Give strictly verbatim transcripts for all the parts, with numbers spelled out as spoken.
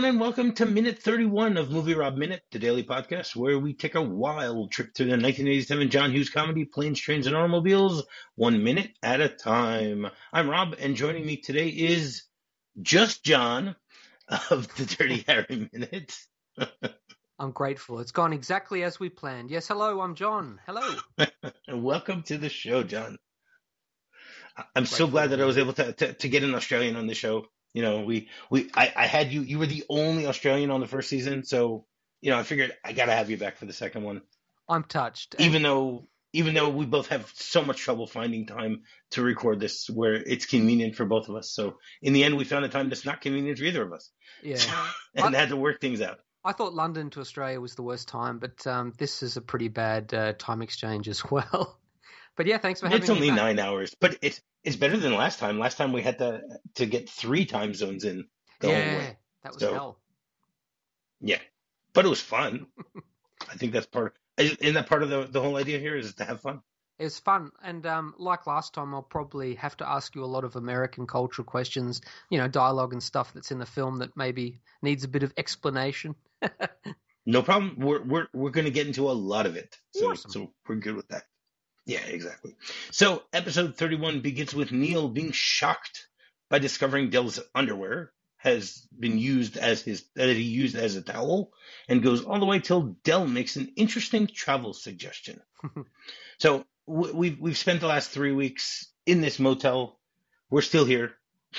and welcome to minute thirty-one of Movie Rob Minute, the daily podcast where we take a wild trip through the nineteen eighty-seven John Hughes comedy Planes, Trains, and Automobiles, one minute at a time. I'm Rob, and joining me today is just John of the Dirty Harry Minute. I'm grateful. It's gone exactly as we planned. Yes, hello, I'm John. Hello. Welcome to the show, John. I'm grateful. So glad that I was able to, to, to get an Australian on the show. You know, we, we, I, I had you, you were the only Australian on the first season. So, you know, I figured I got to have you back for the second one. I'm touched. Even and... though, even though we both have so much trouble finding time to record this where it's convenient for both of us. So in the end, we found a time that's not convenient for either of us. Yeah. and I, had to work things out. I thought London to Australia was the worst time, but um, this is a pretty bad uh, time exchange as well. But yeah, thanks for having me. It's only back. nine hours, but it's it's better than last time. Last time we had to to get three time zones in the yeah, whole way. That was so, hell. Yeah, but it was fun. I think that's part. Of, isn't that part of the the whole idea here? Is to have fun. It was fun, and um, like last time, I'll probably have to ask you a lot of American cultural questions. You know, dialogue and stuff that's in the film that maybe needs a bit of explanation. No problem. We're we're we're going to get into a lot of it, so awesome. so we're good with that. Yeah, exactly. So episode thirty-one begins with Neil being shocked by discovering Dell's underwear has been used as his that he used as a towel, and goes all the way till Dell makes an interesting travel suggestion. So w- we've we've spent the last three weeks in this motel. We're still here.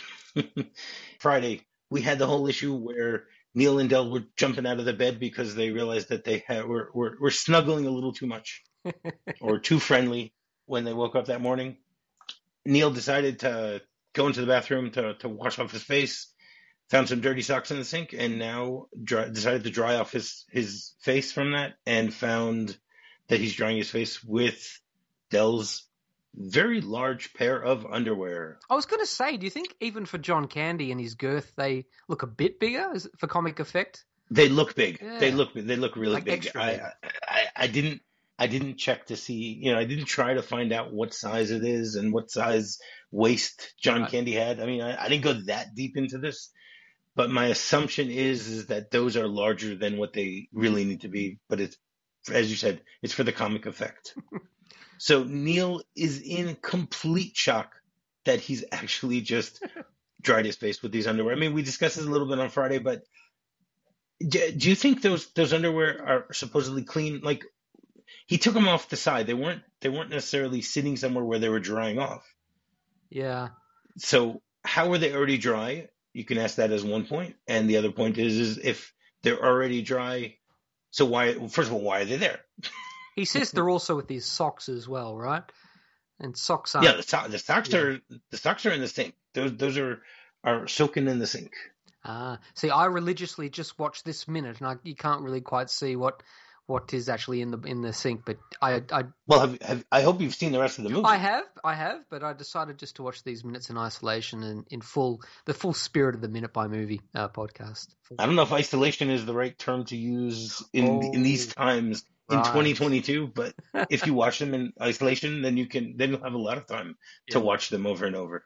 Friday we had the whole issue where Neil and Dell were jumping out of the bed because they realized that they had, were, were were snuggling a little too much. or too friendly when they woke up that morning. Neil decided to go into the bathroom to, to wash off his face, found some dirty socks in the sink, and now dry, decided to dry off his, his face from that, and found that he's drying his face with Dell's very large pair of underwear. I was going to say, do you think even for John Candy and his girth, they look a bit bigger for comic effect? They look big. Yeah. They look they look really like big. Extra I, big. I, I I didn't. I didn't check to see, you know, I didn't try to find out what size it is and what size waist John right. Candy had. I mean, I, I didn't go that deep into this, but my assumption is, is that those are larger than what they really need to be. But it's, as you said, it's for the comic effect. So Neil is in complete shock that he's actually just dried his face with these underwear. I mean, we discussed this a little bit on Friday, but do, do you think those, those underwear are supposedly clean? Like, he took them off the side. They weren't they weren't necessarily sitting somewhere where they were drying off. Yeah. So how are they already dry? You can ask that as one point. And the other point is, is if they're already dry, so why, first of all, why are they there? He says they're also with his socks as well, right? And socks are Yeah, the, so- the socks yeah. are the socks are in the sink. Those those are, are soaking in the sink. Ah, see, I religiously just watched this minute, and I, you can't really quite see what what is actually in the in the sink, but I I well have, have I hope you've seen the rest of the movie. I have I have, but I decided just to watch these minutes in isolation and in full the full spirit of the Minute by Movie uh, podcast. I don't know if isolation is the right term to use in oh, in these times in right. twenty twenty-two, but if you watch them in isolation, then you can then you'll have a lot of time yeah. to watch them over and over.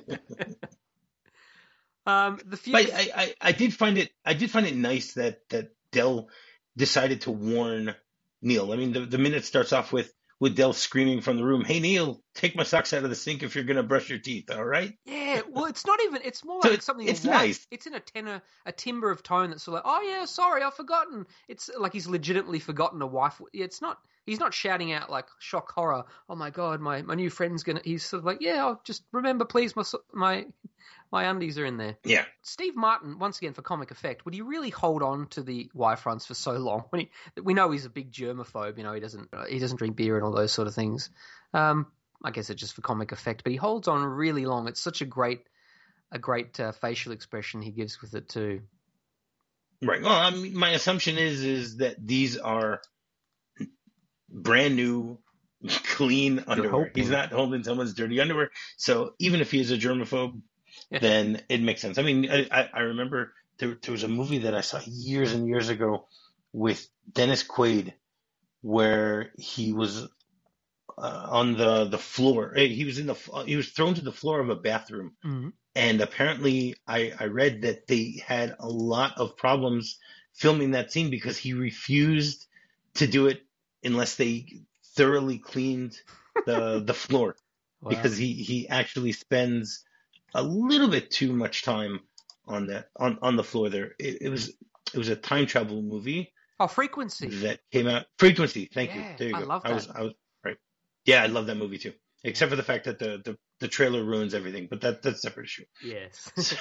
um, the few... But I, I I did find it I did find it nice that that Dell decided to warn Neil. I mean, the, the minute starts off with, with Dell screaming from the room, "Hey, Neil, take my socks out of the sink if you're going to brush your teeth, all right?" Yeah, well, it's not even, it's more so like something it's white. Nice. It's in a tenor, a timbre of tone that's sort of like, "Oh, yeah, sorry, I've forgotten." It's like he's legitimately forgotten a wife. It's not, he's not shouting out like shock horror, "Oh my God, my, my new friend's going to," he's sort of like, "Yeah, I'll just remember, please, my, my, my undies are in there." Yeah. Steve Martin, once again, for comic effect, would he really hold on to the Y fronts for so long? When he, we know he's a big germaphobe, you know, he doesn't, he doesn't drink beer and all those sort of things. Um, I guess it's just for comic effect, but he holds on really long. It's such a great, a great uh, facial expression he gives with it too. Right. Well, I mean, my assumption is is that these are brand new, clean underwear. He's not holding someone's dirty underwear. So even if he is a germaphobe, yeah. then it makes sense. I mean, I, I remember there, there was a movie that I saw years and years ago with Dennis Quaid where he was uh, on the, the floor. He was in the he was thrown to the floor of a bathroom, mm-hmm. And apparently, I, I read that they had a lot of problems filming that scene because he refused to do it unless they thoroughly cleaned the the floor, Wow. because he, he actually spends a little bit too much time on that on, on the floor there. It, it was it was a time travel movie Oh, Frequency. that came out. Frequency. Thank you. Yeah, There you I go. love I that. was I was right. Yeah, I love that movie too. Yeah. Except for the fact that the, the, the trailer ruins everything, but that that's a separate issue. Yes. So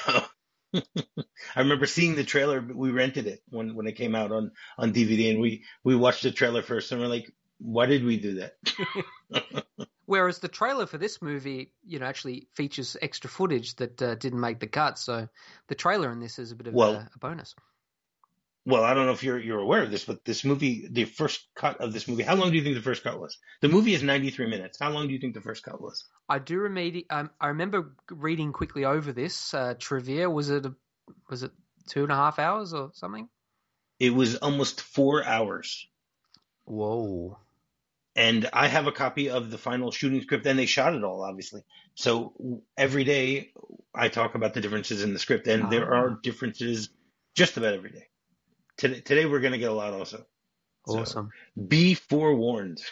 I remember seeing the trailer, but we rented it when, when it came out on, on D V D, and we, we watched the trailer first, and we're like, why did we do that? Whereas the trailer for this movie, you know, actually features extra footage that uh, didn't make the cut. So the trailer in this is a bit of Well, a, a bonus. well, I don't know if you're you're aware of this, but this movie, the first cut of this movie, how long do you think the first cut was? The movie is ninety-three minutes. How long do you think the first cut was? I do remedi- um, I remember reading quickly over this uh, trivia. Was it a, was it two and a half hours or something? It was almost four hours. Whoa. And I have a copy of the final shooting script, and they shot it all, obviously. So every day I talk about the differences in the script, and Ah. there are differences just about every day. Today, today we're going to get a lot also. Awesome. So be forewarned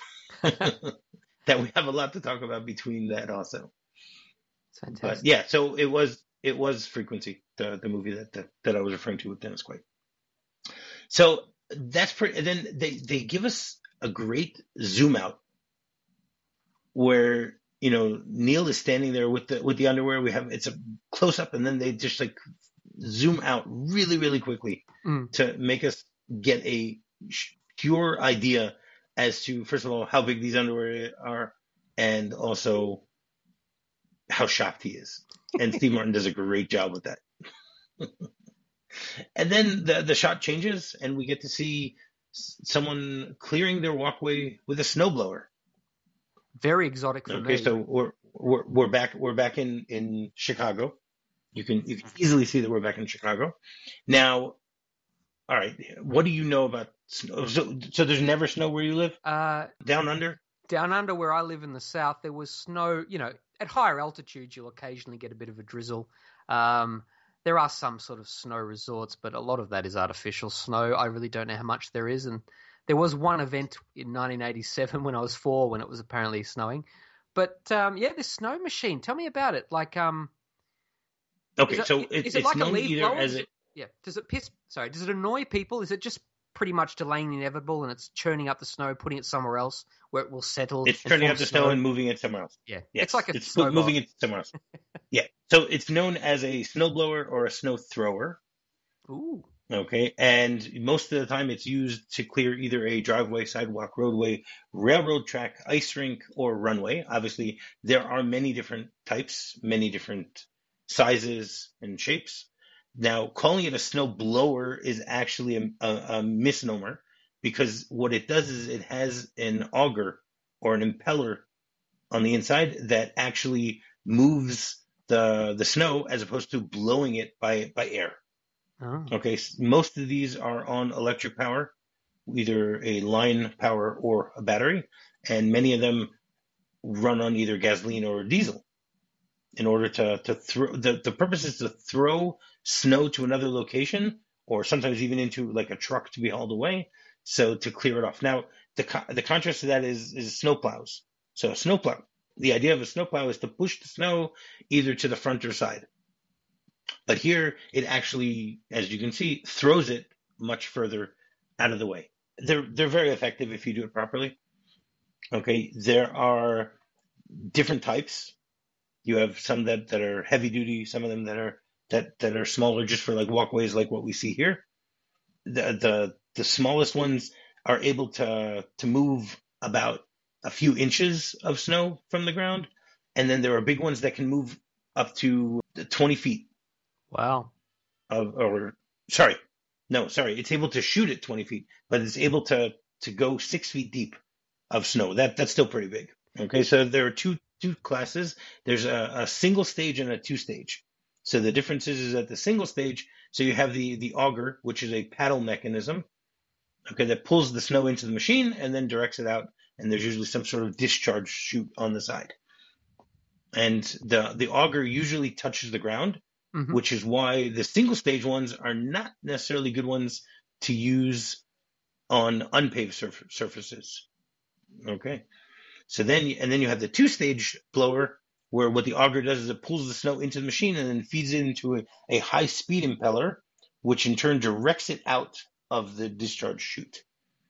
that we have a lot to talk about between that also. Fantastic. But yeah, so it was it was Frequency, the the movie that that, that I was referring to with Dennis Quaid. So that's pretty. And then they they give us a great zoom out where, you know, Neil is standing there with the with the underwear. We have it's a close up, and then they just like zoom out really really quickly Mm. to make us get a pure idea as to, first of all, how big these underwear are, and also how shocked he is. And Steve Martin does a great job with that. And then the the shot changes, and we get to see someone clearing their walkway with a snowblower. Very exotic for Okay, me. so we're we're we're back we're back in, in Chicago. You can you can easily see that we're back in Chicago. Now, all right, what do you know about snow? So so there's never snow where you live? Uh, Down under? down under where I live in the south, there was snow. You know, at higher altitudes, you'll occasionally get a bit of a drizzle. Um, there are some sort of snow resorts, but a lot of that is artificial snow. I really don't know how much there is. And there was one event in nineteen eighty-seven when I was four, when it was apparently snowing. But um, yeah, this snow machine. Tell me about it. Like, um, Okay, is it, so is it, it it's like a known leaf either blower? as Does a it, yeah. Does it piss? Sorry. Does it annoy people? Is it just pretty much delaying the inevitable, and it's churning up the snow, putting it somewhere else where it will settle? it's and turning form out the snow and moving it somewhere else. Yeah, Yes, it's like a it's snowball. moving it somewhere else. Yeah, so it's known as a snowblower or a snow thrower. Ooh. Okay, and most of the time it's used to clear either a driveway, sidewalk, roadway, railroad track, ice rink, or runway. Obviously, there are many different types, many different sizes and shapes. Now, calling it a snow blower is actually a, a, a misnomer, because what it does is it has an auger or an impeller on the inside that actually moves the the snow as opposed to blowing it by by air. Oh. Okay, most of these are on electric power, either a line power or a battery, and many of them run on either gasoline or diesel. In order to to throw the the purpose is to throw snow to another location, or sometimes even into like a truck to be hauled away, so to clear it off. Now, the the contrast to that is is snow plows. So a snowplow, the idea of a snowplow is to push the snow either to the front or side. But here it actually, as you can see, throws it much further out of the way. They're they're very effective if you do it properly. Okay, there are different types. You have some that, that are heavy duty, some of them that are that, that are smaller, just for like walkways, like what we see here. The the the smallest ones are able to to move about a few inches of snow from the ground, and then there are big ones that can move up to twenty feet. Wow. Of, or sorry, no, sorry, it's able to shoot at twenty feet, but it's able to to go six feet deep of snow. That that's still pretty big. Okay, so there are two two classes. There's a, a single stage and a two stage. So the difference is, is at the single stage, so you have the the auger, which is a paddle mechanism, okay, that pulls the snow into the machine and then directs it out, and there's usually some sort of discharge chute on the side. and the the auger usually touches the ground, Mm-hmm. which is why the single stage ones are not necessarily good ones to use on unpaved surf- surfaces. Okay, so then and then you have the two stage blower, where what the auger does is it pulls the snow into the machine and then feeds it into a, a high speed impeller, which in turn directs it out of the discharge chute.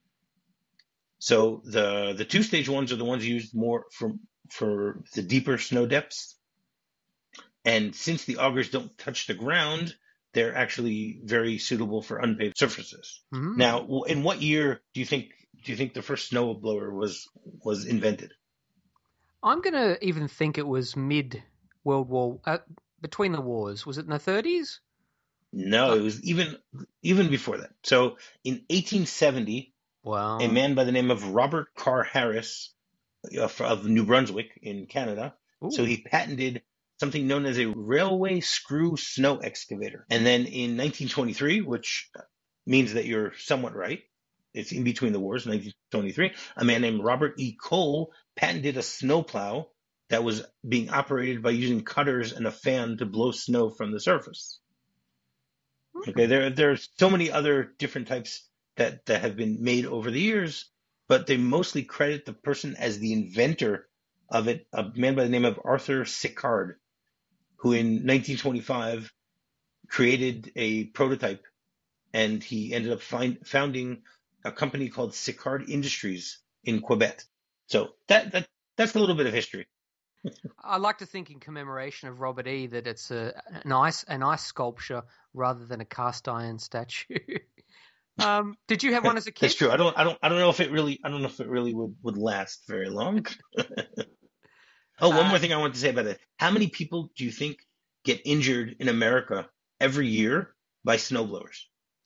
So the the two stage ones are the ones used more for for the deeper snow depths. And since the augers don't touch the ground, they're actually very suitable for unpaved surfaces. Mm. Now, in what year do you think do you think the first snowblower was was invented? I'm going to even think it was mid World War, uh, between the wars. Was it in the thirties? No, it was even even before that. So in eighteen seventy, Wow. a man by the name of Robert Carr Harris uh, of New Brunswick in Canada, Ooh. so he patented something known as a railway screw snow excavator. And then in nineteen twenty-three, which means that you're somewhat right, it's in between the wars, nineteen twenty-three, a man named Robert E. Cole patented a snowplow that was being operated by using cutters and a fan to blow snow from the surface. Okay, there there's so many other different types that, that have been made over the years, but they mostly credit the person as the inventor of it, a man by the name of Arthur Sicard, who in nineteen twenty-five created a prototype, and he ended up find, founding a company called Sicard Industries in Quebec. So that that that's a little bit of history. I like to think in commemoration of Robert E. that it's a an ice an ice sculpture rather than a cast iron statue. um, did you have one as a kid? That's true. I don't I don't I don't know if it really I don't know if it really would, would last very long. Oh, one uh, more thing I want to say about it. How many people do you think get injured in America every year by snowblowers?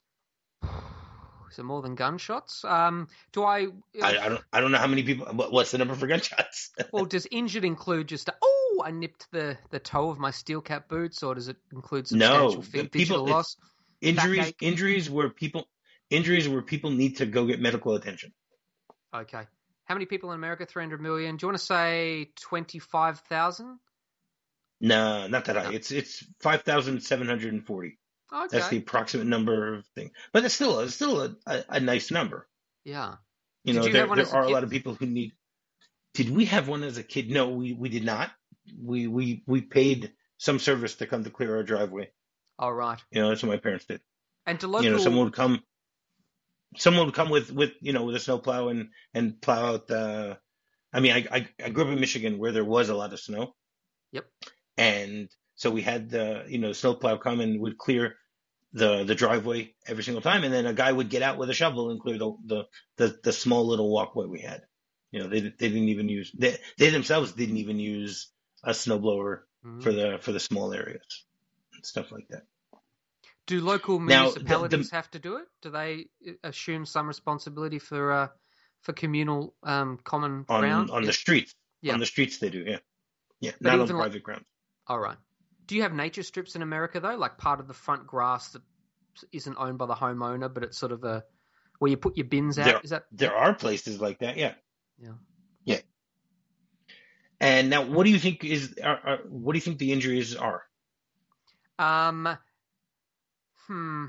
Is it more than gunshots? Um, do I, I, I don't. I don't know how many people. What's the number for gunshots? Well, does injured include just a, oh, I nipped the, the toe of my steel cap boots, or does it include substantial No, physical people. loss? Injuries. Backache? Injuries where people. Injuries where people need to go get medical attention. Okay. How many people in America? Three hundred million. Do you want to say twenty-five thousand? No, not that high. No. It's it's five thousand seven hundred and forty. Okay. That's the approximate number of things, but it's still it's still a, a, a nice number. Yeah. You did know, you there, have one there as are a, a lot of people who need. Did we have one as a kid? No, we, we did not. We we we paid some service to come to clear our driveway. All right. You know, that's what my parents did. And to local, you know, someone would come. Someone would come with, with you know with a snowplow and and plow out the. I mean, I, I I grew up in Michigan where there was a lot of snow. Yep. And so we had the you know snowplow come and would clear the the driveway every single time, and then a guy would get out with a shovel and clear the the the, the small little walkway we had. You know, they they didn't even use they they themselves didn't even use a snowblower mm-hmm. for the for the small areas and stuff like that. Do local municipalities now, the, the, have to do it? Do they assume some responsibility for uh, for communal um, common on, ground on yeah. the streets? Yeah. On the streets they do, yeah, yeah, but not on private like, ground. All right. Do you have nature strips in America though, like part of the front grass that isn't owned by the homeowner, but it's sort of a where you put your bins out? There, Is that there are places like that? Yeah. Yeah. Yeah. And now, what do you think is? Are, are, what do you think the injuries are? Um. Hmm.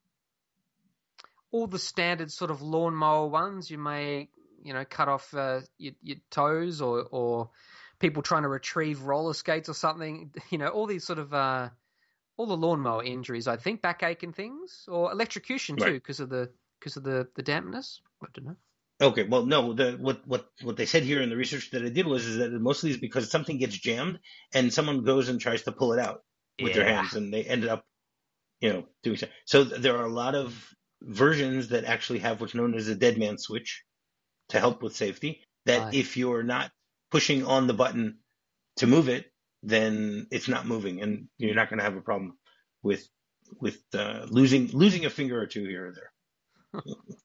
All the standard sort of lawnmower ones. You may, you know, cut off uh, your, your toes, or or people trying to retrieve roller skates or something. You know, all these sort of uh, all the lawnmower injuries. I think backache and things, or electrocution too, because right. of the because of the the dampness. I don't know. Okay, well, no. The what what what they said here in the research that I did was is that it mostly is because something gets jammed and someone goes and tries to pull it out with yeah. their hands, and they ended up, you know, doing so. So there are a lot of versions that actually have what's known as a dead man switch to help with safety. That right. if you're not pushing on the button to move it, then it's not moving, and you're not going to have a problem with with uh, losing losing a finger or two here or there.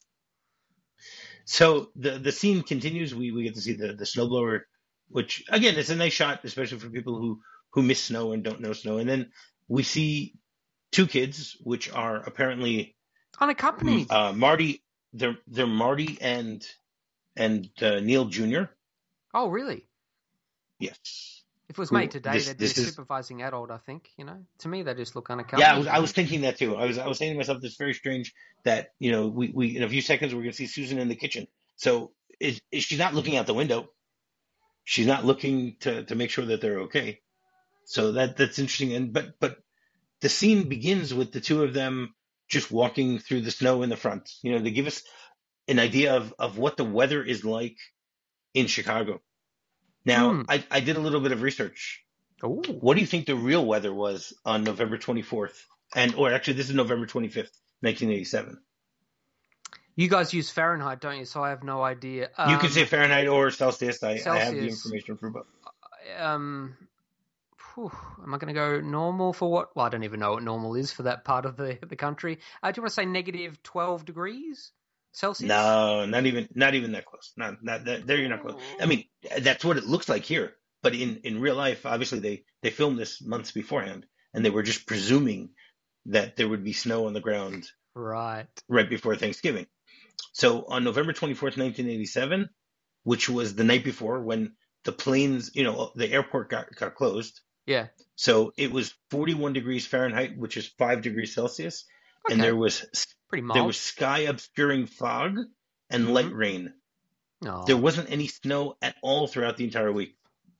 So the the scene continues. We we get to see the, the snowblower, which again it's a nice shot, especially for people who, who miss snow and don't know snow. And then we see two kids, which are apparently unaccompanied. Uh, Marty, they're they're Marty and and uh, Neil Junior Oh, really? Yes. If it was made who today, this they'd be a this is. supervising adult, I think. You know, to me, they just look Yeah, I unaccompanied. was I was thinking that too. I was I was saying to myself, it's very strange that you know we, we in a few seconds we're going to see Susan in the kitchen. So is, is she not looking out the window? She's not looking to to make sure that they're okay. So that that's interesting. And but but the scene begins with the two of them just walking through the snow in the front. You know, they give us an idea of of what the weather is like in Chicago. Now, Hmm. I I did a little bit of research. Oh, What do you think the real weather was on November twenty-fourth? And or actually, this is November twenty-fifth, nineteen eighty-seven. you guys use Fahrenheit, don't you? So I have no idea. You can say Um, Fahrenheit or Celsius. I, I have the Celsius. information for both. Um, whew, am I going to go normal for what? Well, I don't even know what normal is for that part of the the country. Uh, do you want to say negative twelve degrees Celsius? No, not even not even that close. Not not that there. You're not close. I mean, that's what it looks like here. But in, in real life, obviously they they filmed this months beforehand, and they were just presuming that there would be snow on the ground Right. right before Thanksgiving. So on November twenty-fourth, nineteen eighty-seven, which was the night before when the planes, you know, the airport got, got closed. Yeah. So it was forty-one degrees Fahrenheit, which is five degrees Celsius. Okay. And there was Pretty mild. there was sky obscuring fog and Mhm. light rain. No. There wasn't any snow at all throughout the entire week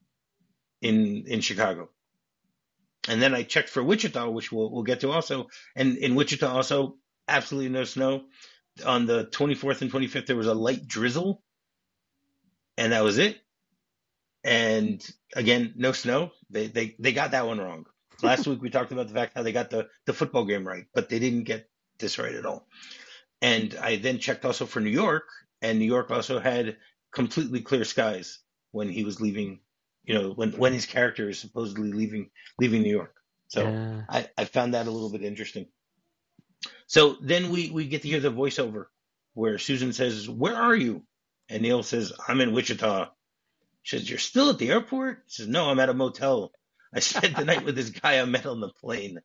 in in Chicago. And then I checked for Wichita, which we'll we'll get to also. And in Wichita also, absolutely no snow. On the twenty-fourth and twenty-fifth, there was a light drizzle, and that was it. And again, no snow. They they they got that one wrong. Last week we talked about the fact how they got the, the football game right, but they didn't get this right at all. And I then checked also for New York, and New York also had completely clear skies when he was leaving, you know, when, when his character is supposedly leaving leaving New York. So Yeah. I, I found that a little bit interesting. So then we, we get to hear the voiceover where Susan says, "Where are you?" And Neil says, "I'm in Wichita." She says, "You're still at the airport?" He says, "No, I'm at a motel. I spent the night with this guy I met on the plane."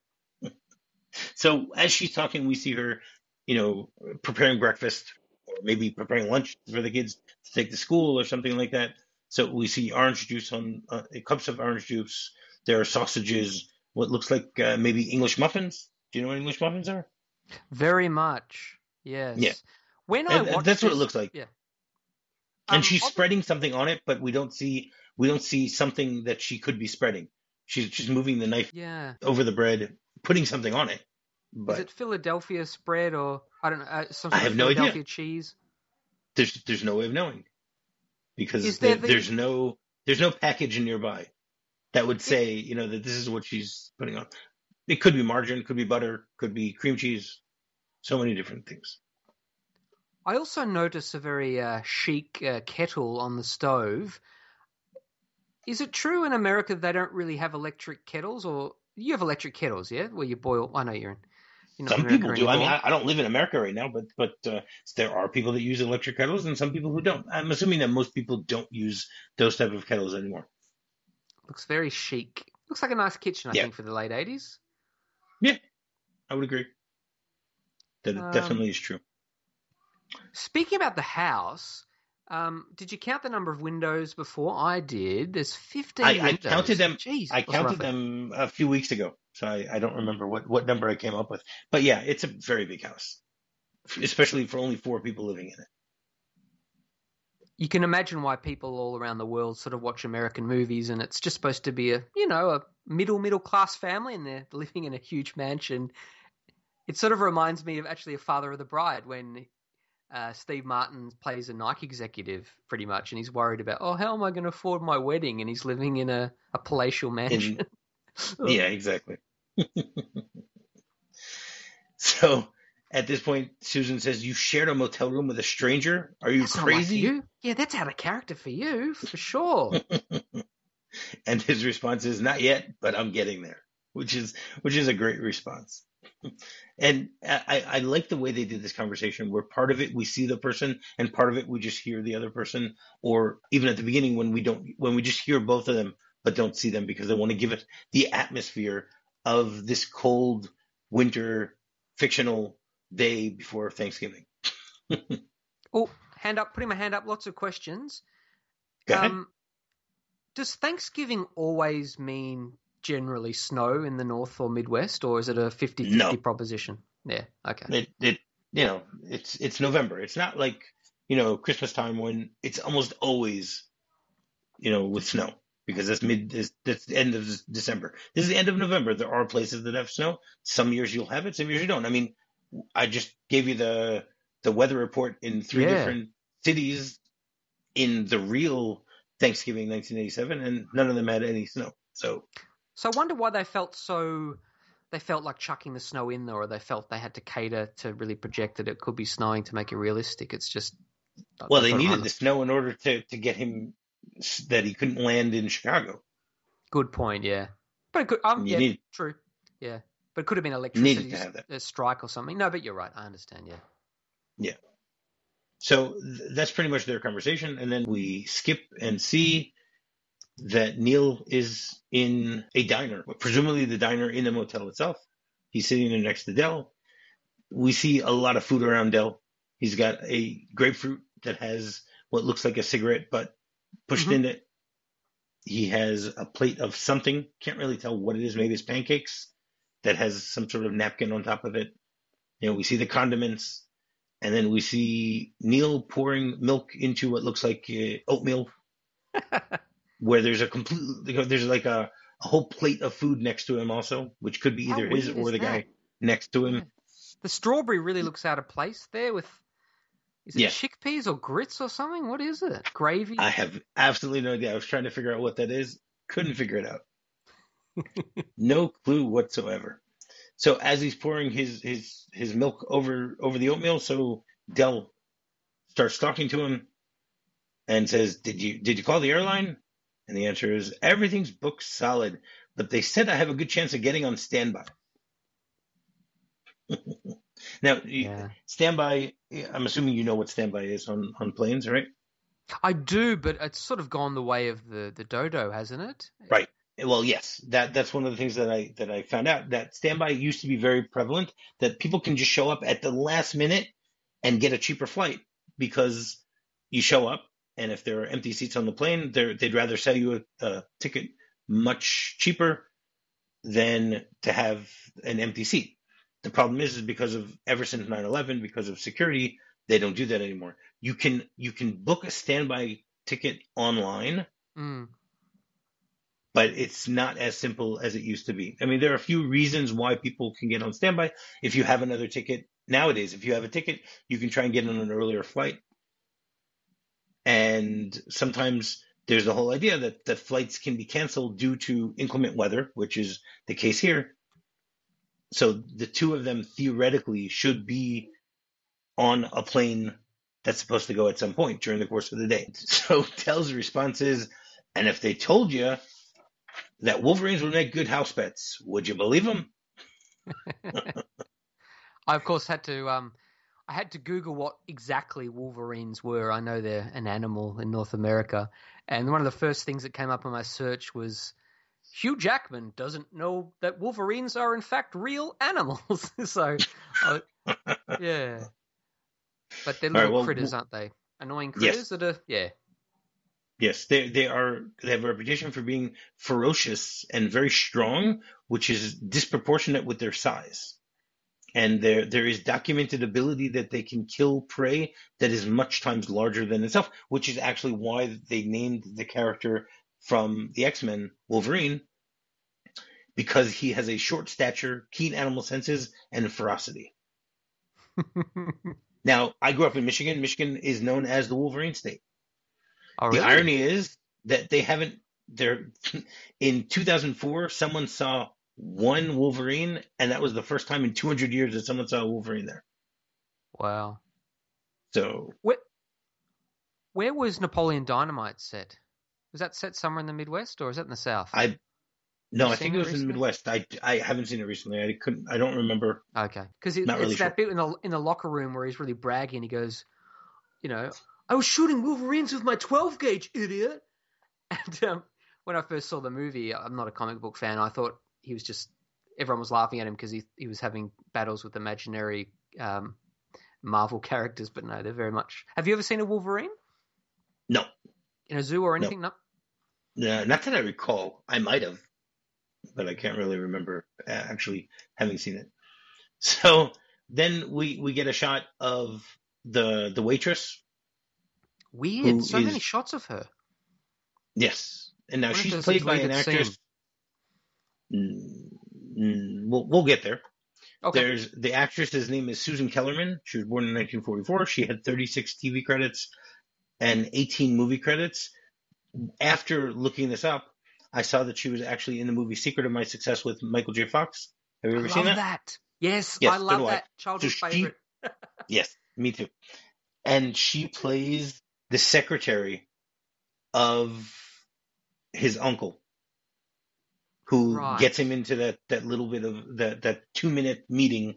So as she's talking, we see her, you know, preparing breakfast or maybe preparing lunch for the kids to take to school or something like that. So we see orange juice on uh, cups of orange juice. There are sausages, what looks like uh, maybe English muffins. Do you know what English muffins are? Very much. Yes. Yeah. When I And, and watched that's what it this- looks like. Yeah. And Um, she's ob- spreading something on it, but we don't see we don't see something that she could be spreading. She's she's moving the knife Yeah. over the bread, putting something on it. But Is it Philadelphia spread or I don't know uh, some I sort have of no idea. Philadelphia cheese? there's there's no way of knowing because Is there there, the- there's no there's no package nearby that would say, you know, that this is what she's putting on. It could be margarine, could be butter, could be cream cheese, so many different things. I also noticed a very uh, chic uh, kettle on the stove. Is it true in America they don't really have electric kettles, or you have electric kettles, yeah, where you boil? I know you're in. You're not in Some America people do. I mean, anymore. I, I don't live in America right now, but but uh, there are people that use electric kettles and some people who don't. I'm assuming that most people don't use those type of kettles anymore. Looks very chic. Looks like a nice kitchen, I Yeah. think, for the late eighties. Yeah, I would agree that it Um, definitely is true. Speaking about the house, um, did you count the number of windows before? I did. There's fifteen I, I windows. counted them. Jeez, I what's counted roughly? them a few weeks ago, so I, I don't remember what, what number I came up with. But yeah, it's a very big house, especially for only four people living in it. You can imagine why people all around the world sort of watch American movies, and it's just supposed to be a, you know, a middle middle class family, and they're living in a huge mansion. It sort of reminds me of actually a Father of the Bride when uh, Steve Martin plays a Nike executive, pretty much, and he's worried about, oh, how am I going to afford my wedding? And he's living in a, a palatial mansion. In, yeah, exactly. So at this point, Susan says, "You shared a motel room with a stranger? Are you That's not like crazy?" you. Yeah, that's out of character for you, for sure. And his response is, "Not yet, but I'm getting there," which is which is a great response. And I, I like the way they did this conversation, where part of it we see the person, and part of it we just hear the other person, or even at the beginning when we don't, when we just hear both of them but don't see them because they want to give it the atmosphere of this cold winter fictional day before Thanksgiving. Oh, hand up, putting my hand up, lots of questions. Go ahead. Um, Does Thanksgiving always mean generally snow in the North or Midwest, or is it a fifty-fifty No, proposition? Yeah, okay. it it you know it's it's November. It's not like you know Christmas time when it's almost always you know with snow because that's mid this that's the end of December. This is the end of November. There are places that have snow. Some years you'll have it, some years you don't. I mean, I just gave you the the weather report in three Yeah. different cities in the real Thanksgiving nineteen eighty-seven, and none of them had any snow. So, So I wonder why they felt so. They felt like chucking the snow in there, or they felt they had to cater to really project that it could be snowing to make it realistic. It's just. well, they needed the snow in order to to get him that he couldn't land in Chicago. Good point, yeah. But it could. Um, You yeah, need- true. Yeah, but it could have been Needed electricity to have that. a strike or something. No, but you're right. I understand. Yeah. Yeah. So th- that's pretty much their conversation, and then we skip and see that Neil is in a diner, presumably the diner in the motel itself. He's sitting there next to Dell. We see a lot of food around Dell. He's got a grapefruit that has what looks like a cigarette, but pushed Mhm. in it. He has a plate of something. Can't really tell what it is. Maybe it's pancakes that has some sort of napkin on top of it. You know, we see the condiments, and then we see Neil pouring milk into what looks like uh, oatmeal, where there's a complete, there's like a, a whole plate of food next to him also, which could be How either his weird or is the guy that? next to him. Yeah. The strawberry really looks out of place there with. Is it Yeah. chickpeas or grits or something? What is it? Gravy? I have absolutely no idea. I was trying to figure out what that is. Couldn't figure it out. No clue whatsoever. So as he's pouring his his his milk over over the oatmeal, so Dell starts talking to him and says, "Did you did you call the airline?" And the answer is, "Everything's booked solid, but they said I have a good chance of getting on standby." Now, you- Yeah. standby. I'm assuming you know what standby is on on planes, right? I do, but it's sort of gone the way of the, the dodo, hasn't it? Right. Well, yes, that that's one of the things that I that I found out that standby used to be very prevalent. That people can just show up at the last minute and get a cheaper flight because you show up, and if there are empty seats on the plane, they they'd rather sell you a, a ticket much cheaper than to have an empty seat. The problem is, is because of ever since nine eleven, because of security, they don't do that anymore. You can you can book a standby ticket online, Mm. but it's not as simple as it used to be. I mean, there are a few reasons why people can get on standby. If you have another ticket nowadays, if you have a ticket, you can try and get on an earlier flight. And sometimes there's the whole idea that, that flights can be canceled due to inclement weather, which is the case here. So the two of them theoretically should be on a plane that's supposed to go at some point during the course of the day. So Dell's response is, and if they told you that Wolverines would make good house pets, would you believe them? I of course had to um, I had to Google what exactly wolverines were. I know they're an animal in North America, and one of the first things that came up on my search was Hugh Jackman doesn't know that wolverines are in fact real animals. so, uh, yeah, but they're All right, little well, critters, w- aren't they? Annoying Yes. critters that are yeah. Yes, they they are. They have a reputation for being ferocious and very strong, which is disproportionate with their size. And there there is documented ability that they can kill prey that is much times larger than itself, which is actually why they named the character from the X-Men Wolverine, because he has a short stature, keen animal senses, and ferocity. Now, I grew up in Michigan. Michigan is known as the Wolverine state. Oh, The really? irony is that they haven't. They're in two thousand four. Someone saw one Wolverine, and that was the first time in two hundred years that someone saw a Wolverine there. Wow. So Where, where was Napoleon Dynamite set? Was that set somewhere in the Midwest, or is that in the South? I no, You I think seen it it was in the recently? Midwest. I, I haven't seen it recently. I couldn't. I don't remember. Okay, because it, Not it's really that sure. bit in the in the locker room where he's really bragging. He goes, you know, I was shooting Wolverines with my twelve gauge, idiot. And um, when I first saw the movie, I'm not a comic book fan. I thought he was just everyone was laughing at him because he he was having battles with imaginary um, Marvel characters. But no, they're very much. Have you ever seen a Wolverine No, in a zoo or no, anything? No. Uh, not that I recall. I might have, but I can't really remember uh, actually having seen it. So then we we get a shot of the the waitress Weird. who So many is shots of her. yes, and now What if she's there's a played by an deleted scene? actress. mm, mm, We'll we'll get there. Okay. There's the actress's name is Susan Kellerman. She was born in nineteen forty-four. She had thirty-six T V credits and eighteen movie credits. After looking this up, I saw that she was actually in the movie Secret of My Success with Michael J. Fox. Have you I ever seen love that? that. Yes, I Yes, so love do I. that. So Childhood she, favorite. yes, me too. And she plays the secretary of his uncle, who Right. gets him into that, that little bit of that, that two minute meeting.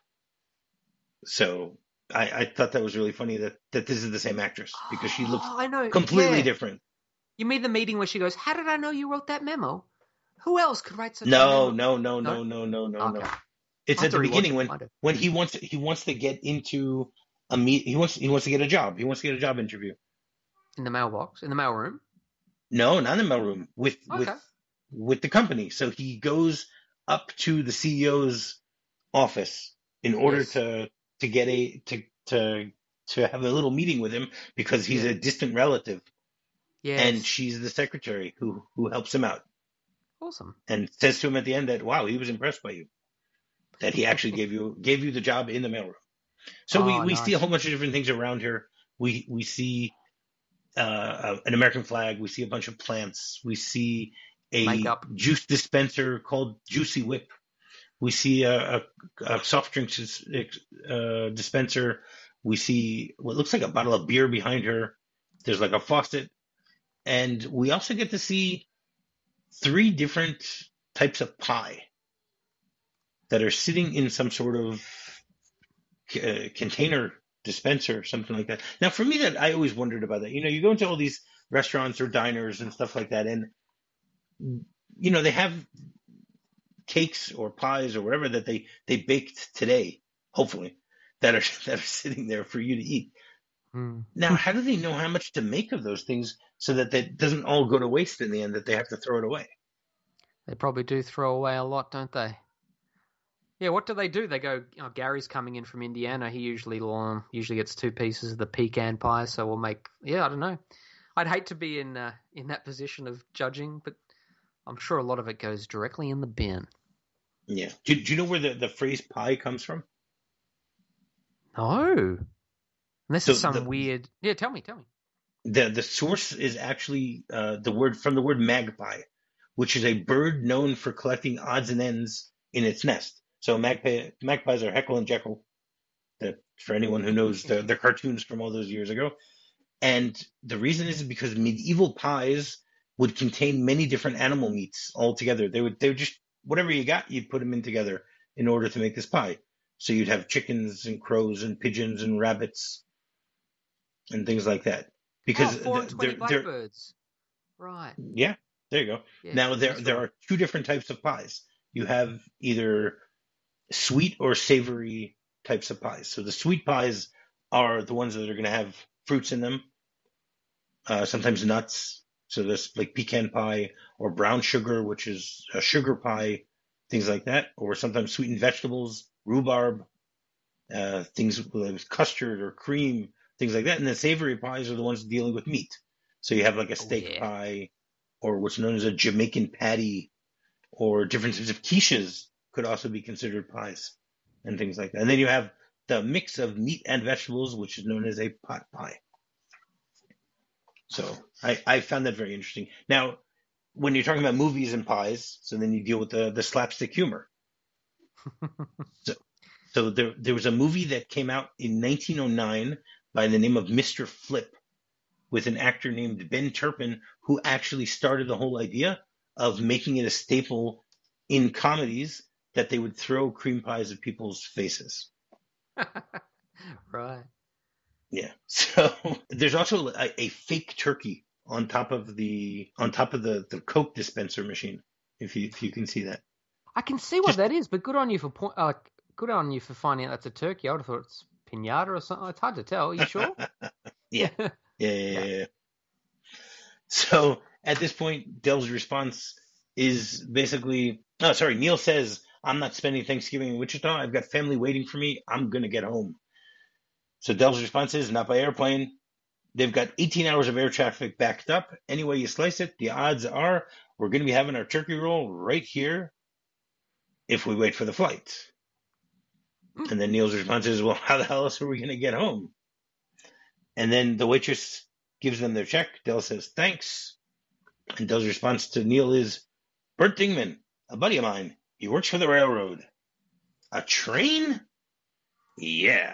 So I, I thought that was really funny that, that this is the same actress because she looks Oh, I know. completely Yeah. different. You mean the meeting where she goes, "How did I know you wrote that memo? Who else could write such a No, memo?" no, no, No? no, no, no, no, no. Okay. It's I have at to the rewatch beginning it. when I do. when he wants he wants to get into a meet he wants he wants to get a job. He wants to get a job interview. In the mailbox, in the mailroom. No, not in the mailroom with with Okay. with the company. So he goes up to the C E O's office in order Yes. to to get a to to to have a little meeting with him because he's Yeah. a distant relative and Yes. she's the secretary who who helps him out Awesome. and says to him at the end that wow, he was impressed by you, that he actually gave you gave you the job in the mailroom. So we, Oh, we see a nice. whole bunch of different things around here. We we see uh, an American flag. We see a bunch of plants. We see a Makeup. juice dispenser called Juicy Whip. We see a, a, a soft drinks uh, dispenser. We see what looks like a bottle of beer behind her. There's like a faucet. And we also get to see three different types of pie that are sitting in some sort of uh, container dispenser, something like that. Now, for me, that I always wondered about that. You know, you go into all these restaurants or diners and stuff like that, and you know they have cakes or pies or whatever that they they baked today, hopefully, that are that are sitting there for you to eat. Hmm. Now, how do they know how much to make of those things so that that doesn't all go to waste in the end? That they have to throw it away. They probably do throw away a lot, don't they? Yeah, what do they do? They go, oh, Gary's coming in from Indiana. He usually um, usually gets two pieces of the pecan pie, so we'll make. Yeah, I don't know. I'd hate to be in uh, in that position of judging, but I'm sure a lot of it goes directly in the bin. Yeah. Do, do you know where the, the phrase pie comes from? No, unless So it's some the weird. Yeah, tell me, tell me. the the source is actually uh, the word from the word magpie, which is a bird known for collecting odds and ends in its nest. So magpie, magpies are Heckle and Jekyll. That for anyone who knows the, the cartoons from all those years ago. And the reason is because medieval pies would contain many different animal meats all together. They would they would just whatever you got, you'd put them in together in order to make this pie. So you'd have chickens and crows and pigeons and rabbits and things like that. Oh, Because four and twenty they're they're blackbirds. Right. yeah, there you go. Yeah, Now there there visceral. are two different types of pies. You have either sweet or savory types of pies. So the sweet pies are the ones that are going to have fruits in them, uh, sometimes nuts. So there's like pecan pie or brown sugar, which is a sugar pie, things like that, or sometimes sweetened vegetables, rhubarb, uh, things with custard or cream, things like that. And then savory pies are the ones dealing with meat. So you have like a Oh steak yeah. pie or what's known as a Jamaican patty or different types of quiches could also be considered pies and things like that. And then you have the mix of meat and vegetables, which is known as a pot pie. So I, I found that very interesting. Now, when you're talking about movies and pies, so then you deal with the, the slapstick humor. So, so there, there was a movie that came out in nineteen oh nine by the name of Mister Flip with an actor named Ben Turpin, who actually started the whole idea of making it a staple in comedies that they would throw cream pies at people's faces. Right. Yeah. So there's also a, a fake turkey on top of the on top of the, the Coke dispenser machine, if you if you can see that. I can see what Just that is, but good on you for point. Uh, good on you for finding out that's a turkey. I would have thought it's pinata or something. It's hard to tell. Are you sure? yeah. Yeah. Yeah, yeah, Yeah. yeah, yeah. So at this point, Dell's response is basically, oh, sorry, Neil says, I'm not spending Thanksgiving in Wichita. I've got family waiting for me. I'm going to get home. So Dell's response is, not by airplane. They've got eighteen hours of air traffic backed up. Any way you slice it, the odds are we're going to be having our turkey roll right here if we wait for the flight. And then Neil's response is, well, how the hell else are we going to get home? And then the waitress gives them their check. Dell says, thanks. And Dell's response to Neil is, Bert Dingman, a buddy of mine. He works for the railroad. A train? Yeah.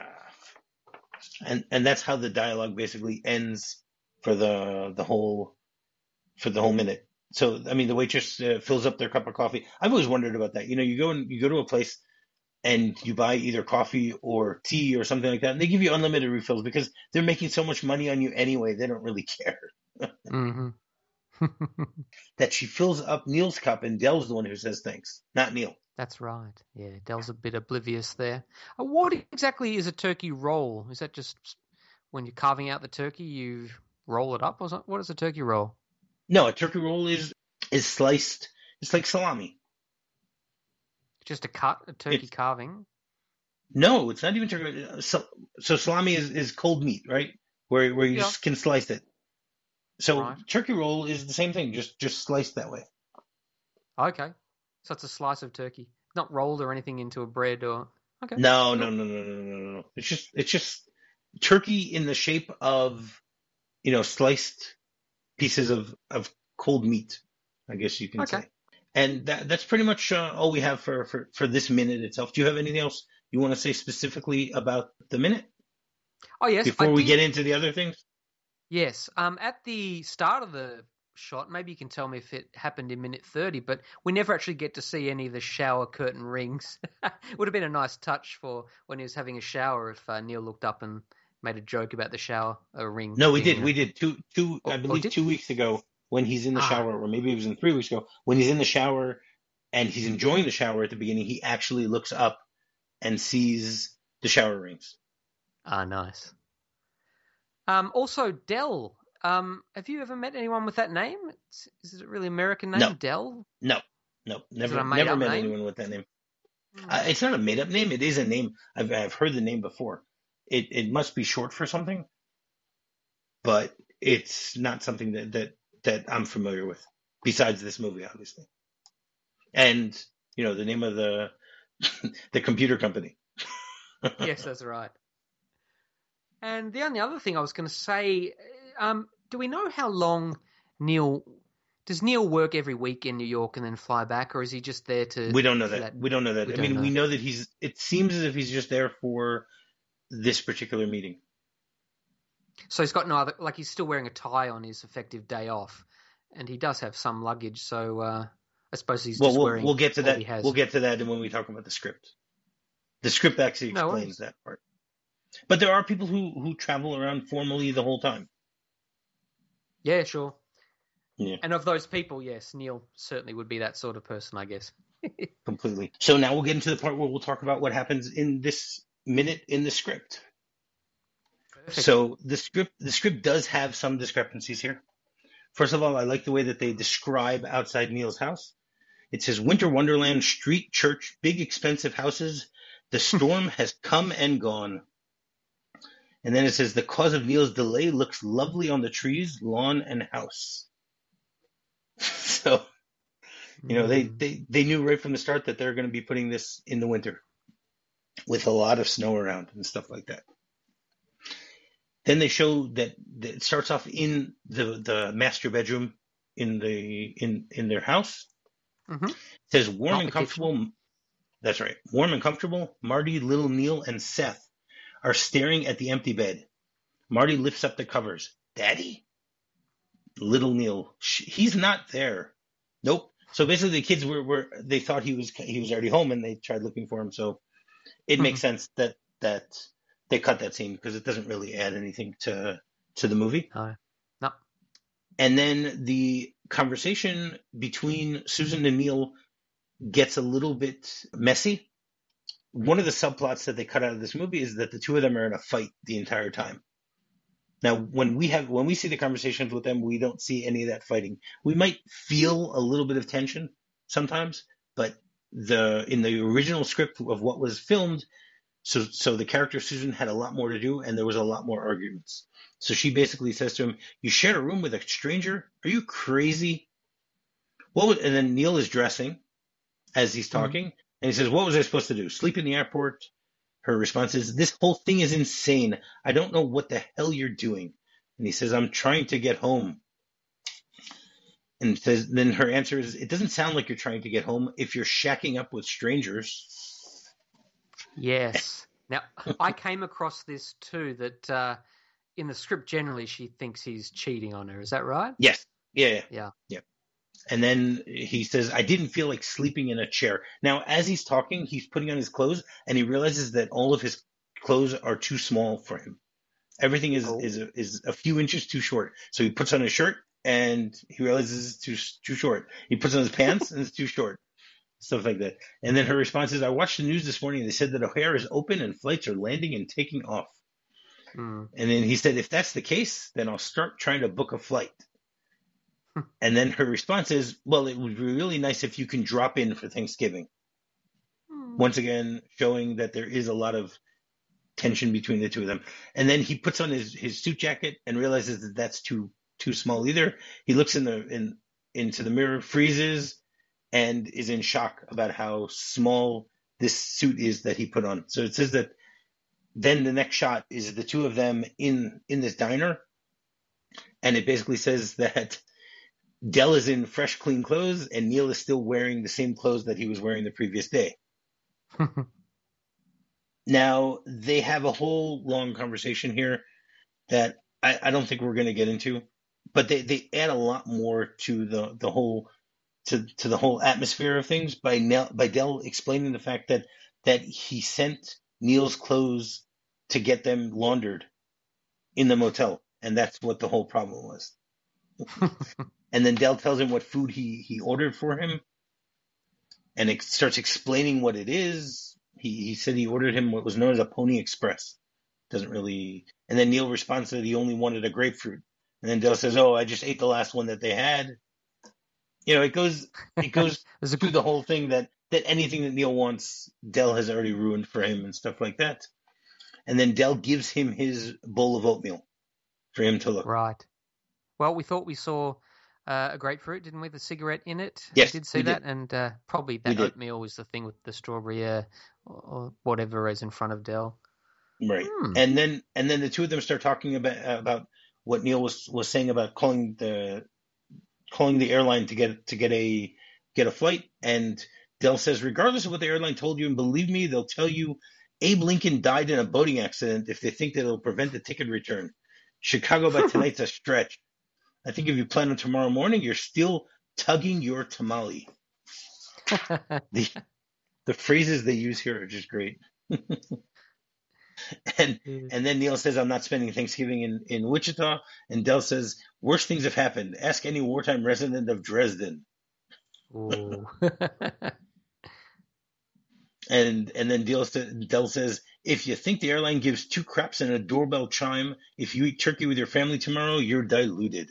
And and that's how the dialogue basically ends for the the whole for the whole minute. So I mean, the waitress uh, fills up their cup of coffee. I've always wondered about that. You know, you go and you go to a place and you buy either coffee or tea or something like that, and they give you unlimited refills because they're making so much money on you anyway. They don't really care. Mm-hmm. That she fills up Neil's cup and Dell's the one who says thanks, not Neil. That's right. Yeah, Dell's a bit oblivious there. Uh, what exactly is a turkey roll? Is that just when you're carving out the turkey, you roll it up, or something? What is a turkey roll? No, a turkey roll is is sliced. It's like salami. Just a cut, a turkey It's, carving? no, it's not even turkey. So, so salami is, is cold meat, right? Where where you Yeah. just can slice it. So Right. turkey roll is the same thing, just just sliced that way. Okay. So it's a slice of turkey, not rolled or anything into a bread or. Okay. No, Cool. no, no, no, no, no, no, no. It's just it's just turkey in the shape of, you know, sliced pieces of, of cold meat, I guess you can Okay. say. And that that's pretty much uh, all we have for, for, for this minute itself. Do you have anything else you want to say specifically about the minute Oh yes, I before we did. get into the other things? Yes. Um, at the start of the shot, maybe you can tell me if it happened in minute thirty, but we never actually get to see any of the shower curtain rings. It would have been a nice touch for when he was having a shower if uh, Neil looked up and made a joke about the shower a ring. No, we being did. a- We did two, two. Oh, I oh, believe did two we? weeks ago when he's in the Ah, shower, or maybe it was in three weeks ago when he's in the shower and he's enjoying the shower at the beginning. He actually looks up and sees the shower rings. ah, nice. Um, also, Dell. Um, have you ever met anyone with that name? It's, is it a really American name, No, Dell? no, no. Is it Never, a never made-up met name? anyone with that name. Hmm. Uh, it's not a made up name. It is a name. I've I've heard the name before. It it must be short for something, but it's not something that that that I'm familiar with. Besides this movie, obviously, and you know the name of the the computer company. Yes, that's right. And the only other thing I was going to say, um, do we know how long Neil does Neil work every week in New York and then fly back, or is he just there to? We don't know for that. We don't know that. We I don't mean, we know. know that he's. It seems as if he's just there for this particular meeting. So he's got no other. Like he's still wearing a tie on his effective day off, and he does have some luggage. So uh, I suppose he's Well, just we'll wearing we'll get to all that. he has. We'll get to that when we talk about the script. The script actually No explains worries. that part. But there are people who who travel around formally the whole time. Yeah, sure. Yeah, And of those people, yes, Neil certainly would be that sort of person, I guess. completely. So now we'll get into the part where we'll talk about what happens in this minute in the script. Perfect. So the script the script does have some discrepancies here. First of all, I like the way that they describe outside Neil's house. It says Winter Wonderland, street, church, big expensive houses. The storm has come and gone. And then it says the cause of Neil's delay looks lovely on the trees, lawn, and house. So, you know, they, Mm. they, they knew right from the start that they're going to be putting this in the winter with a lot of snow around and stuff like that. Then they show that, that it starts off in the, the master bedroom in the in, in their house. Mhm. It says warm Not and the comfortable. kitchen. That's right. Warm and comfortable. Marty, little Neil, and Seth are staring at the empty bed. Marty lifts up the covers. Daddy? Little Neil. Sh- He's not there. Nope. So basically, the kids were, were they thought he was he was already home, and they tried looking for him. So it makes Mhm. sense that that they cut that scene because it doesn't really add anything to to the movie. No. No. And then the conversation between Susan and Neil gets a little bit messy. One of the subplots that they cut out of this movie is that the two of them are in a fight the entire time. Now, when we have when we see the conversations with them, we don't see any of that fighting. We might feel a little bit of tension sometimes, but the in the original script of what was filmed, so so the character Susan had a lot more to do, and there was a lot more arguments. So she basically says to him, "You shared a room with a stranger? Are you crazy?" What was, and then Neil is dressing as he's talking, mm-hmm. and he says, "What was I supposed to do? Sleep in the airport?" Her response is, "This whole thing is insane. I don't know what the hell you're doing." And he says, "I'm trying to get home." And says, then her answer is, "It doesn't sound like you're trying to get home if you're shacking up with strangers." Yes. Now, I came across this too, that uh, in the script, generally, she thinks he's cheating on her. Is that right? Yes. Yeah, yeah. Yeah. Yeah. And then he says, "I didn't feel like sleeping in a chair." Now, as he's talking, he's putting on his clothes, and he realizes that all of his clothes are too small for him. Everything is oh. is, a, is a few inches too short. So he puts on his shirt, and he realizes it's too, too short. He puts on his pants, and it's too short. Stuff like that. And then her response is, "I watched the news this morning, and they said that O'Hare is open, and flights are landing and taking off." Mm. And then he said, "If that's the case, then I'll start trying to book a flight." And then her response is, "Well, it would be really nice if you can drop in for Thanksgiving." Hmm. Once again, showing that there is a lot of tension between the two of them. And then he puts on his, his suit jacket and realizes that that's too too small either. He looks in the in into the mirror, freezes, and is in shock about how small this suit is that he put on. So it says that then the next shot is the two of them in in this diner, and it basically says that Del is in fresh, clean clothes, and Neil is still wearing the same clothes that he was wearing the previous day. Now, they have a whole long conversation here that I, I don't think we're going to get into, but they, they add a lot more to the, the whole to, to the whole atmosphere of things by Nel, by Del explaining the fact that that he sent Neil's clothes to get them laundered in the motel, and that's what the whole problem was. And then Del tells him what food he, he ordered for him, and it starts explaining what it is. He he said he ordered him what was known as a Pony Express. Doesn't really. And then Neil responds that he only wanted a grapefruit. And then Del says, "Oh, I just ate the last one that they had." You know, it goes it goes through the whole thing that that anything that Neil wants, Del has already ruined for him and stuff like that. And then Del gives him his bowl of oatmeal for him to look. Right. Well, we thought we saw uh, a grapefruit, didn't we? The cigarette in it. Yes, we did see we that, did. and uh, probably that oatmeal was the thing with the strawberry uh, or whatever is in front of Del. Right. Hmm. And then and then the two of them start talking about about what Neil was, was saying about calling the calling the airline to get to get a get a flight. And Del says, "Regardless of what the airline told you, and believe me, they'll tell you Abe Lincoln died in a boating accident if they think that it'll prevent the ticket return. Chicago by tonight's a stretch. I think if you plan on tomorrow morning, you're still tugging your tamale." the, the phrases they use here are just great. and and then Neil says, "I'm not spending Thanksgiving in, in Wichita." And Del says, "Worse things have happened. Ask any wartime resident of Dresden." Oh. And and then Del, Del says, "If you think the airline gives two craps and a doorbell chime, if you eat turkey with your family tomorrow, you're diluted."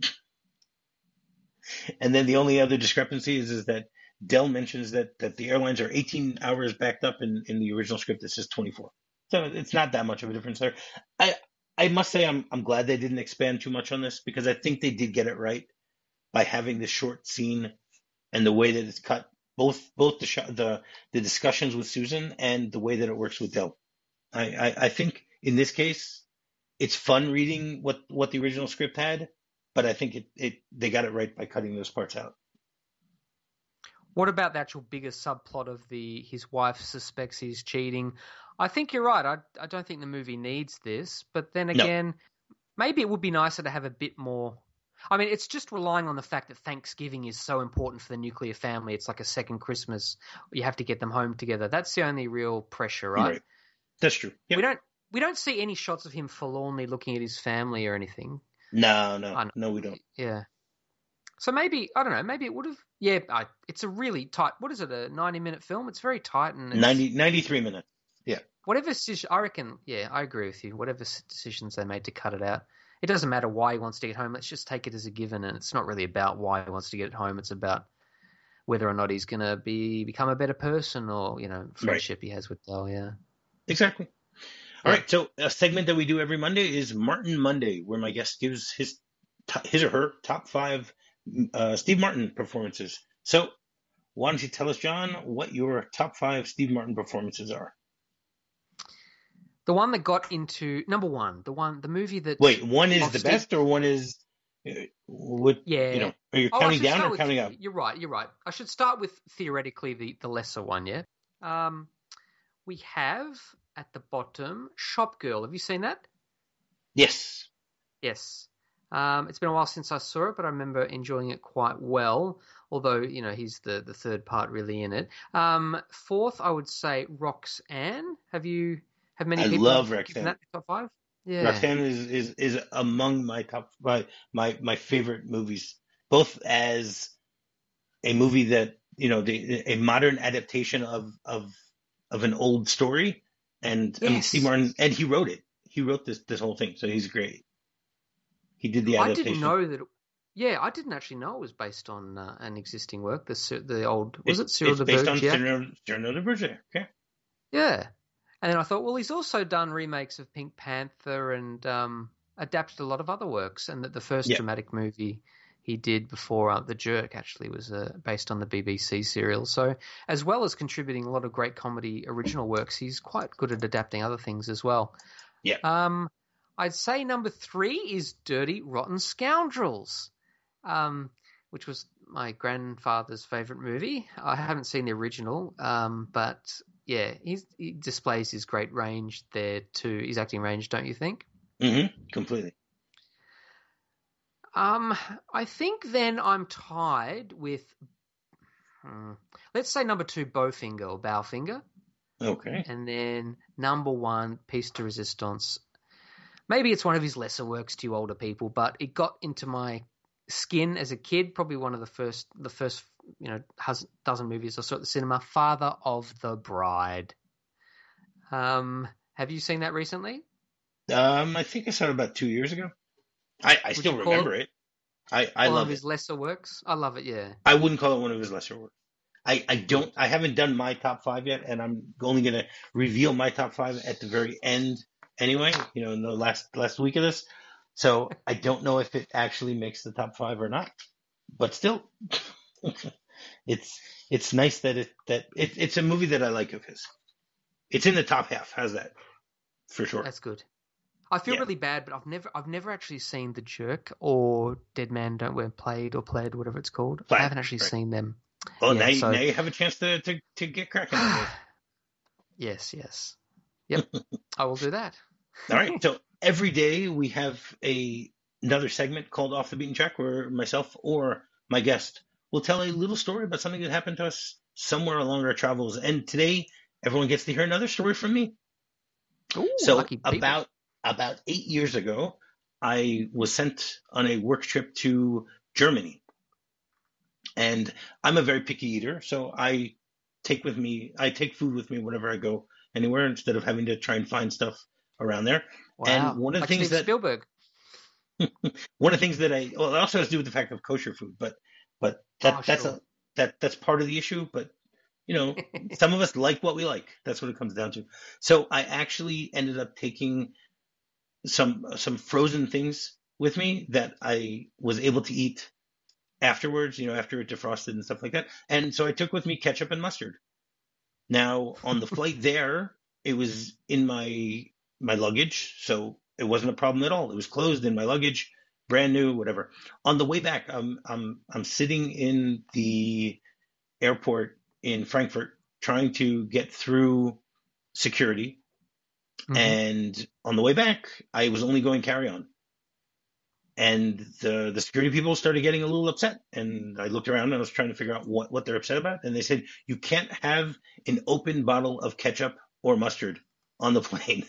And then the only other discrepancy is, is that Del mentions that, that the airlines are eighteen hours backed up. In, in the original script, it says twenty-four. So it's not that much of a difference there. I I must say I'm I'm glad they didn't expand too much on this, because I think they did get it right by having this short scene and the way that it's cut. Both both the sh- the the discussions with Susan and the way that it works with Del. I, I, I think in this case, it's fun reading what, what the original script had, but I think it, it they got it right by cutting those parts out. What about the actual bigger subplot of the his wife suspects he's cheating? I think you're right. I I don't think the movie needs this, but then again, no. Maybe it would be nicer to have a bit more. I mean, it's just relying on the fact that Thanksgiving is so important for the nuclear family. It's like a second Christmas. You have to get them home together. That's the only real pressure, right? Right. That's true. Yep. We don't we don't see any shots of him forlornly looking at his family or anything. No, no, no, we don't. Yeah. So maybe, I don't know, maybe it would have, yeah, I, it's a really tight, what is it, a ninety-minute film? It's very tight. and it's, ninety, ninety-three minutes. Yeah. Whatever decision, I reckon, yeah, I agree with you. Whatever decisions they made to cut it out, it doesn't matter why he wants to get home. Let's just take it as a given, and it's not really about why he wants to get it home. It's about whether or not he's going to be become a better person, or, you know, friendship right. he has with Dell. Yeah, exactly. All yeah. right. So a segment that we do every Monday is Martin Monday, where my guest gives his his or her top five uh, Steve Martin performances. So why don't you tell us, John, what your top five Steve Martin performances are? The one that got into number one, the one, the movie that. Wait, one is the Steve... best, or one is. What, yeah, you know, are you counting oh, down or with, counting up? You're right. You're right. I should start with theoretically the, the lesser one. Yeah. Um, we have at the bottom Shop Girl. Have you seen that? Yes. Yes. Um, it's been a while since I saw it, but I remember enjoying it quite well. Although, you know, he's the, the third part really in it. Um, fourth, I would say Roxanne. Have you? Have many I people? love Roxanne. That top five. Yeah. Roxanne is, is, is among my top my, my my favorite movies, both as a movie that, you know, the, a modern adaptation of of of an old story, and yes. I mean, Steve Martin, and he wrote it. He wrote this this whole thing, so he's great. He did the adaptation. I didn't know that. It, yeah, I didn't actually know it was based on uh, an existing work. The the old was it's, it Cyril it's de based Bergerac? on Cyril, Cyril de Bergerac. Okay. Yeah. And then I thought, well, he's also done remakes of Pink Panther and um, adapted a lot of other works. And that the first yeah. dramatic movie he did before uh, The Jerk actually was uh, based on the B B C serial. So as well as contributing a lot of great comedy original works, he's quite good at adapting other things as well. Yeah. Um, I'd say number three is Dirty Rotten Scoundrels, um, which was my grandfather's favorite movie. I haven't seen the original, um, but... Yeah, he's, he displays his great range there too, his acting range, don't you think? Mm-hmm. Completely. Um, I think then I'm tied with, hmm, let's say number two, Bowfinger or Bowfinger. Okay. And then number one, Piece de Resistance. Maybe it's one of his lesser works to you older people, but it got into my skin as a kid. Probably one of the first, the first, you know, dozen movies I saw at the cinema. Father of the Bride. Um, have you seen that recently? Um, I think I saw it about two years ago. I, I still remember it. it. I, I love one of it. his lesser works. I love it. Yeah. I wouldn't call it one of his lesser works. I, I don't. I haven't done my top five yet, and I'm only going to reveal my top five at the very end. Anyway, you know, in the last last week of this, so I don't know if it actually makes the top five or not. But still. It's it's nice that it that it, it's a movie that I like of his. It's in the top half. How's that? For sure. That's good. I feel yeah. really bad, but I've never I've never actually seen The Jerk or Dead Man Don't Wear Plaid or Plaid, whatever it's called. Plaid, I haven't actually right. seen them. Well, yet, now, you, so... now you have a chance to to, to get cracking on it. Yes, yes. Yep. I will do that. All right. So every day we have a another segment called Off the Beaten Track, where myself or my guest will tell a little story about something that happened to us somewhere along our travels. And today, everyone gets to hear another story from me. Ooh, so lucky about about eight years ago, I was sent on a work trip to Germany. And I'm a very picky eater, so I take with me, I take food with me whenever I go anywhere instead of having to try and find stuff around there. Wow. And one of the like things Steve that Spielberg. one of the things that I well, it also has to do with the fact of kosher food, but but that oh, that's sure. a that that's part of the issue. But you know, some of us like what we like. That's what it comes down to. So I actually ended up taking some some frozen things with me that I was able to eat afterwards, you know, after it defrosted and stuff like that. And so I took with me ketchup and mustard. Now, on the flight there, it was in my my luggage, so it wasn't a problem at all. It was closed in my luggage, brand new, whatever. On the way back, I'm I'm I'm sitting in the airport in Frankfurt trying to get through security. Mm-hmm. And on the way back, I was only going carry-on. And the, the security people started getting a little upset. And I looked around and I was trying to figure out what, what they're upset about. And they said, you can't have an open bottle of ketchup or mustard on the plane.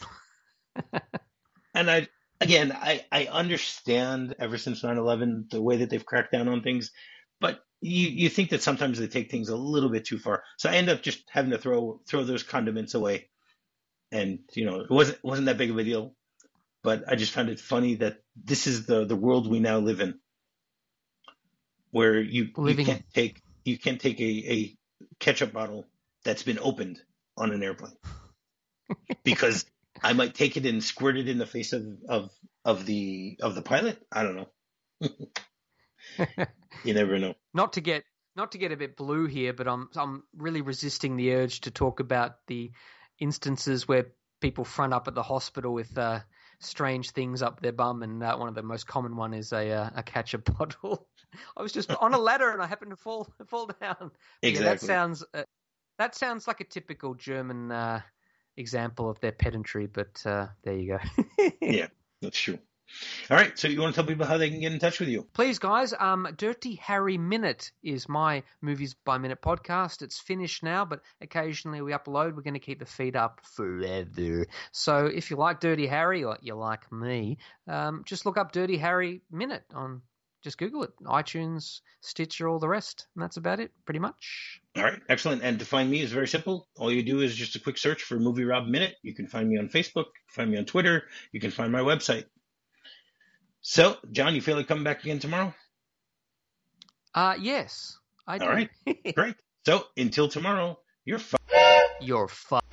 And I, again, I, I understand ever since nine eleven, the way that they've cracked down on things. But you, you think that sometimes they take things a little bit too far. So I end up just having to throw throw those condiments away. and you know, it wasn't wasn't that big of a deal. But I just found it funny that this is the the world we now live in, where you you Living can't take you can't take a, a ketchup bottle that's been opened on an airplane because I might take it and squirt it in the face of of of the of the pilot. I don't know. You never know. not to get not to get a bit blue here, but I'm I'm really resisting the urge to talk about the instances where people front up at the hospital with uh, strange things up their bum, and uh, one of the most common one is a uh, a ketchup bottle. I was just on a ladder and I happened to fall fall down. But Exactly. yeah, that sounds uh, that sounds like a typical German uh, example of their pedantry. But uh, there you go. Yeah, that's true. All right, so you want to tell people how they can get in touch with you? Please, guys. Um, Dirty Harry Minute is my Movies by Minute podcast. It's finished now, but occasionally we upload. We're going to keep the feed up forever. So if you like Dirty Harry or you like me, um, just look up Dirty Harry Minute on. Just Google it. iTunes, Stitcher, all the rest. And that's about it, pretty much. All right, excellent. And to find me is very simple. All you do is just a quick search for Movie Rob Minute. You can find me on Facebook, find me on Twitter. You can find my website. So, John, you feel like coming back again tomorrow? Uh, yes, I do. All right, great. So, until tomorrow, you're fine. You're fine.